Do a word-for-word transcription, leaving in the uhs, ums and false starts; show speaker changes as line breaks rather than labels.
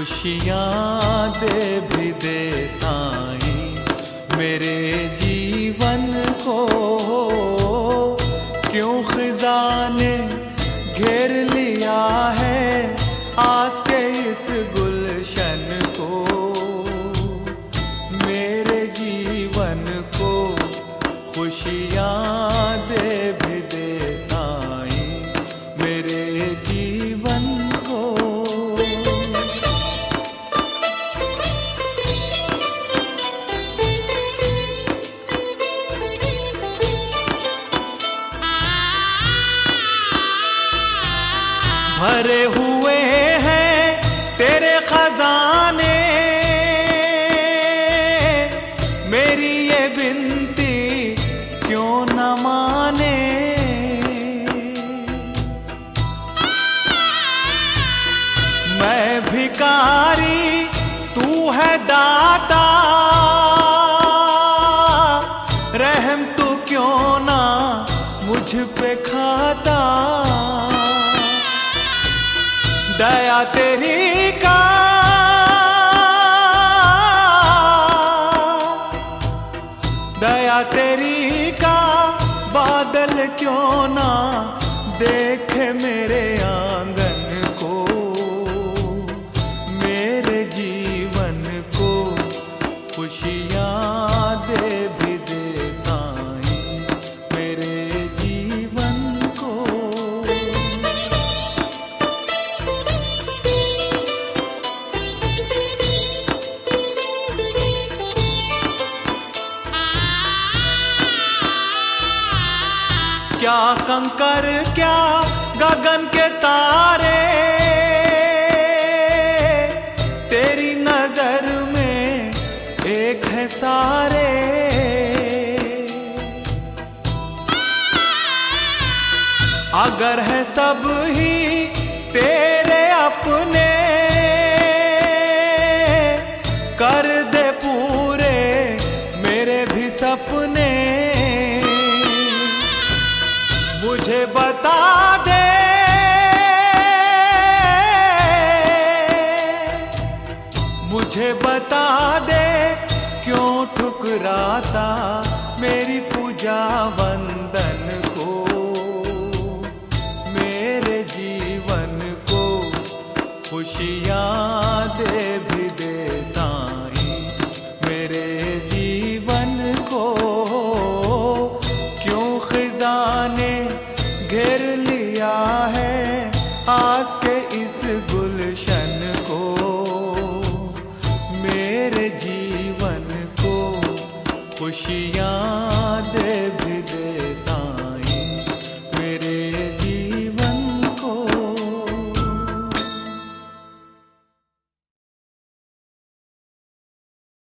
खुशियाँ दे भी दे साईं मेरे जीवन को। क्यों खिज़ा ने घेर लिया है आज के इस गुलशन को। मेरे जीवन को खुशियाँ दे भी दे साईं मेरे जीवन को। भरे हुए हैं तेरे खजाने, मेरी ये बिनती क्यों न माने। मैं भिखारी तू है दाता, रहम तू क्यों ना मुझ पे खाता। दया तेरी का दया तेरी का बादल क्यों ना देखे मेरे आंगन को। मेरे जीवन को खुशियाँ दे भी दे साईं मेरे जीवन को। क्या कंकर क्या गगन के तारे, तेरी नजर में एक है सारे। अगर है सब ही तेरे अपने, कर दे पूरे मेरे भी सपने। मुझे बता दे मुझे बता दे क्यों ठुकराता मेरी पूजा वंदन को। मेरे जीवन को खुशियाँ दे भी दे साईं मेरे जीवन को। क्यों खिज़ा ने घेर लिया है आज के इस गुलशन को। मेरे जीवन को खुशियाँ